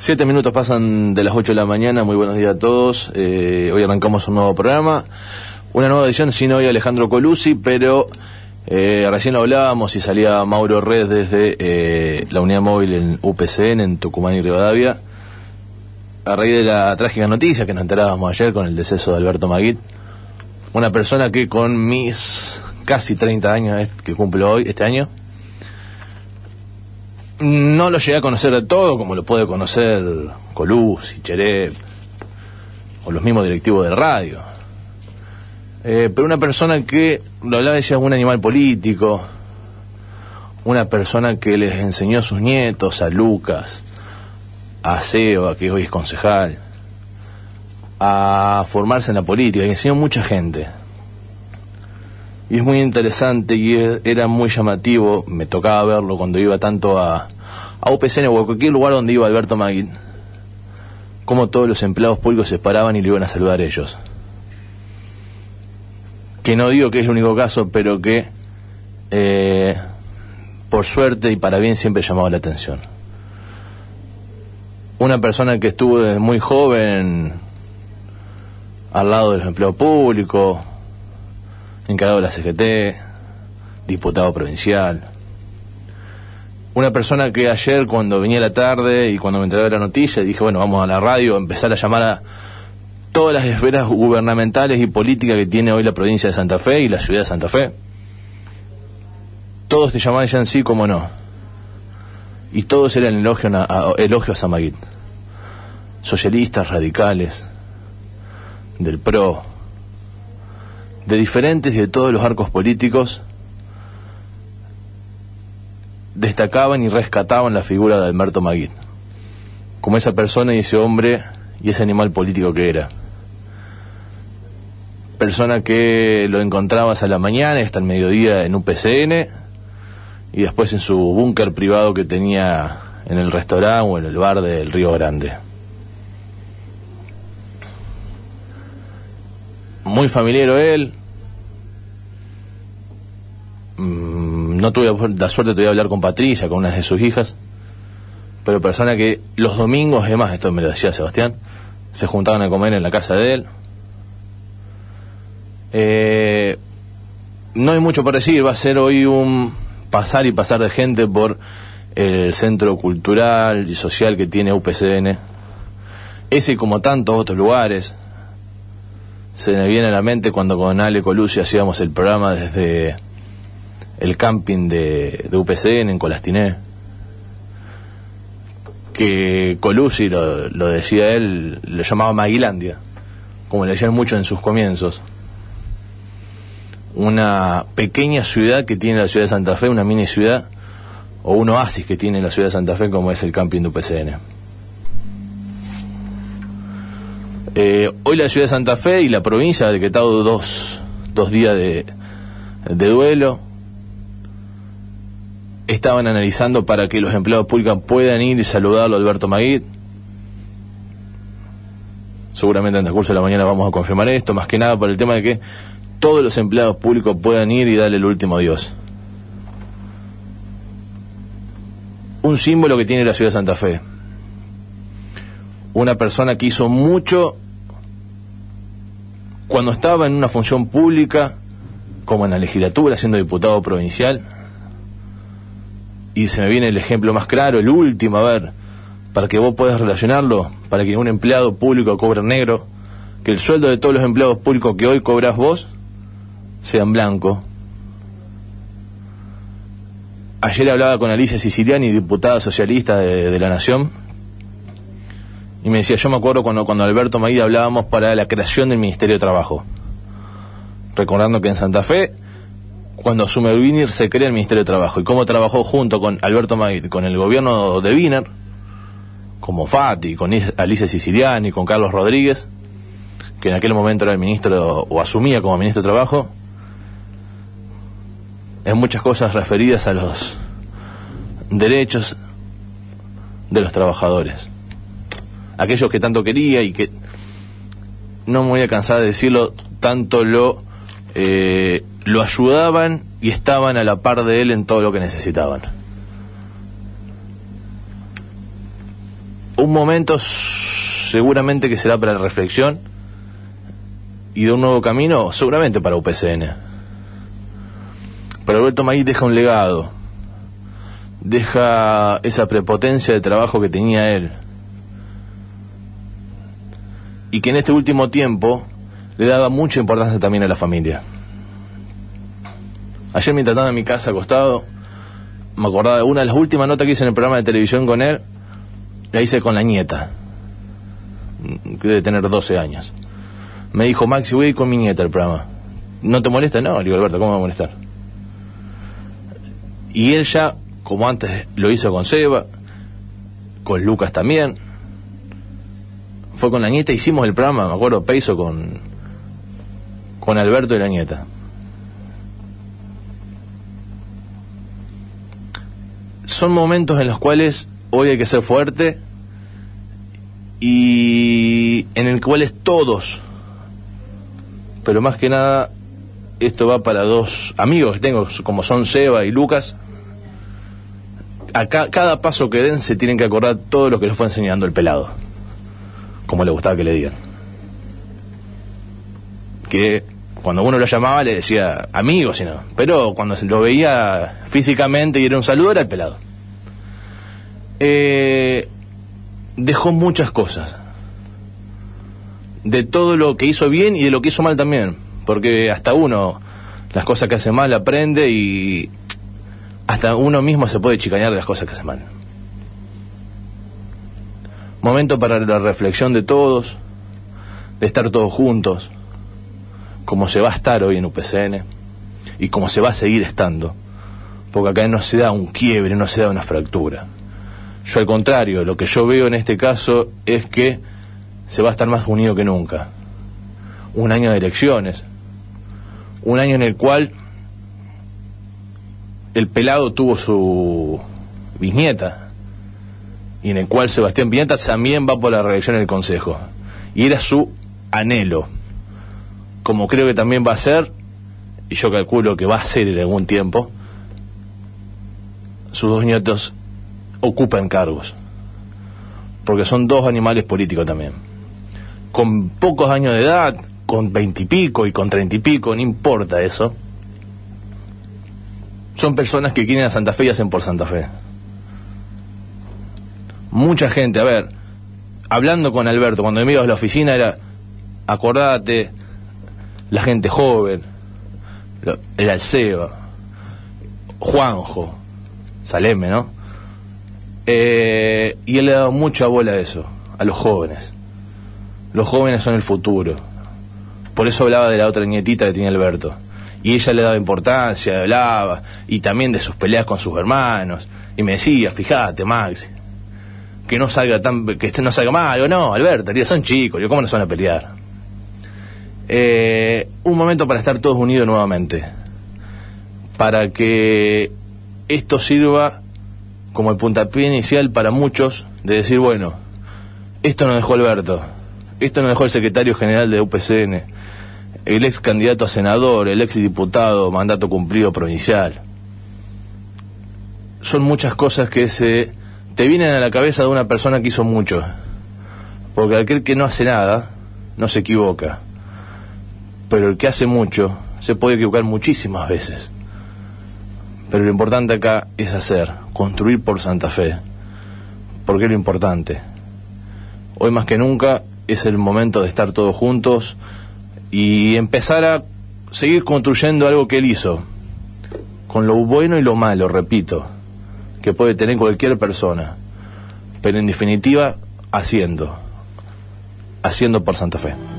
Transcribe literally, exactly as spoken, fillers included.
Siete minutos pasan de las ocho de la mañana. Muy buenos días a todos. Eh, hoy arrancamos un nuevo programa, una nueva edición sin hoy Alejandro Colucci, pero eh, recién lo hablábamos y salía Mauro Red desde eh, la unidad móvil en U P C N, en Tucumán y Rivadavia, a raíz de la trágica noticia que nos enterábamos ayer con el deceso de Alberto Maguid, una persona que con mis casi treinta años que cumplo hoy, este año, no lo llegué a conocer de todo, como lo puede conocer Colucci, Cherep, o los mismos directivos de radio. Eh, pero una persona que, lo hablaba, decía, un animal político, una persona que les enseñó a sus nietos, a Lucas, a Seba, que hoy es concejal, a formarse en la política, que enseñó a mucha gente. Y es muy interesante y era muy llamativo, me tocaba verlo cuando iba tanto a, a U P C N o a cualquier lugar donde iba Alberto Maguid, cómo todos los empleados públicos se paraban y le iban a saludar a ellos. Que no digo que es el único caso, pero que eh, por suerte y para bien siempre llamaba la atención. Una persona que estuvo desde muy joven al lado de los empleados públicos, encargado de la C G T, diputado provincial. Una persona que ayer, cuando venía la tarde y cuando me enteré de la noticia, dije, bueno, vamos a la radio, a empezar a llamar a todas las esferas gubernamentales y políticas que tiene hoy la provincia de Santa Fe y la ciudad de Santa Fe. Todos te llamaban y decían sí, como no. Y todos eran elogio a, a, elogios a Maguid. Socialistas, radicales, del P R O, de diferentes y de todos los arcos políticos, destacaban y rescataban la figura de Alberto Maguid como esa persona y ese hombre y ese animal político que era. Persona que lo encontrabas a la mañana y hasta el mediodía en U P C N y después en su búnker privado que tenía en el restaurante o en el bar del Río Grande. Muy familiero él. Mm, no tuve la suerte todavía de hablar con Patricia, con una de sus hijas, pero persona que los domingos, además, esto me lo decía Sebastián, se juntaban a comer en la casa de él. Eh, no hay mucho para decir, va a ser hoy un pasar y pasar de gente por el centro cultural y social que tiene U P C N. Ese, como tantos otros lugares, se me viene a la mente cuando con Ale Colucci hacíamos el programa desde el camping de, de U P C N en Colastiné, que Colucci, lo, lo decía él, lo llamaba Maguilandia, como le decían mucho en sus comienzos. Una pequeña ciudad que tiene la ciudad de Santa Fe, una mini ciudad, o un oasis que tiene la ciudad de Santa Fe, como es el camping de U P C N. Eh, hoy la ciudad de Santa Fe y la provincia ha decretado dos, dos días de, de duelo. Estaban analizando para que los empleados públicos puedan ir y saludarlo a Alberto Maguid. Seguramente en el curso de la mañana vamos a confirmar esto, más que nada por el tema de que todos los empleados públicos puedan ir y darle el último adiós. Un símbolo que tiene la ciudad de Santa Fe. Una persona que hizo mucho cuando estaba en una función pública, como en la legislatura, siendo diputado provincial. Y se me viene el ejemplo más claro, el último, a ver, para que vos puedas relacionarlo, para que un empleado público cobre en negro, que el sueldo de todos los empleados públicos que hoy cobras vos sea en blanco. Ayer hablaba con Alicia Siciliani, diputada socialista de, de la Nación, y me decía, yo me acuerdo cuando, cuando Alberto Maguid hablábamos para la creación del Ministerio de Trabajo, recordando que en Santa Fe, cuando asume Wiener, se crea el Ministerio de Trabajo, y cómo trabajó junto con Alberto Maguid, con el gobierno de Wiener, como Fati, con Alicia Siciliani, con Carlos Rodríguez, que en aquel momento era el ministro, o asumía como ministro de Trabajo, en muchas cosas referidas a los derechos de los trabajadores, aquellos que tanto quería y que, no me voy a cansar de decirlo, tanto lo eh, lo ayudaban y estaban a la par de él en todo lo que necesitaban. un momento seguramente que será para la reflexión y de un nuevo camino, seguramente para U P C N. Pero Alberto Maguí deja un legado, deja esa prepotencia de trabajo que tenía él, y que en este último tiempo le daba mucha importancia también a la familia. Ayer mientras estaba en mi casa acostado, me acordaba de una de las últimas notas que hice en el programa de televisión con él, la hice con la nieta, que debe tener doce años. Me dijo: Maxi, voy a ir con mi nieta al programa. ¿No te molesta? No, le digo: Alberto, ¿cómo me va a molestar? Y él ya, como antes lo hizo con Seba, con Lucas también, fue con la nieta, hicimos el programa, me acuerdo, Peiso con, con Alberto y la nieta. Son momentos en los cuales hoy hay que ser fuerte y en el cuales todos, pero más que nada esto va para dos amigos que tengo, como son Seba y Lucas. A ca- cada paso que den se tienen que acordar todo lo que les fue enseñando el pelado, como le gustaba que le digan. Que cuando uno lo llamaba le decía amigo, sino, pero cuando se lo veía físicamente y era un saludo, era el pelado. Eh, dejó muchas cosas, de todo lo que hizo bien y de lo que hizo mal también, porque hasta uno las cosas que hace mal aprende y hasta uno mismo se puede chicanear de las cosas que hace mal. Momento para la reflexión de todos, de estar todos juntos, como se va a estar hoy en U P C N y como se va a seguir estando, porque acá no se da un quiebre, no se da una fractura. Yo, al contrario, lo que yo veo en este caso es que se va a estar más unido que nunca. Un año de elecciones, un año en el cual el pelado tuvo su bisnieta y en el cual Sebastián Pineta también va por la reelección en el Consejo, y era su anhelo, como creo que también va a ser, y yo calculo que va a ser en algún tiempo, sus dos nietos ocupan cargos, porque son dos animales políticos también, con pocos años de edad, con veintipico y con treinta y pico, no importa eso. Son personas que quieren a Santa Fe y hacen por Santa Fe. Mucha gente, a ver, hablando con Alberto, cuando me iba a la oficina era, acordate, la gente joven, era el Seba, Juanjo, Saleme, ¿no? Eh, y él le daba mucha bola a eso, a los jóvenes. Los jóvenes son el futuro. Por eso hablaba de la otra nietita que tenía Alberto. Y ella le daba importancia, hablaba, y también de sus peleas con sus hermanos. Y me decía: fíjate, Maxi, que no salga tan, que este no salga mal. Digo: no, Alberto, son chicos, digo, ¿cómo no se van a pelear? Eh, un momento para estar todos unidos nuevamente, para que esto sirva como el puntapié inicial para muchos de decir: bueno, esto nos dejó Alberto, esto nos dejó el secretario general de U P C N, el ex candidato a senador, el ex diputado, mandato cumplido provincial. Son muchas cosas que se te vienen a la cabeza de una persona que hizo mucho, porque aquel que no hace nada no se equivoca, pero el que hace mucho se puede equivocar muchísimas veces. Pero lo importante acá es hacer, construir por Santa Fe, porque es lo importante. Hoy más que nunca es el momento de estar todos juntos y empezar a seguir construyendo algo que él hizo, con lo bueno y lo malo, repito, que puede tener cualquier persona, pero en definitiva haciendo, haciendo por Santa Fe.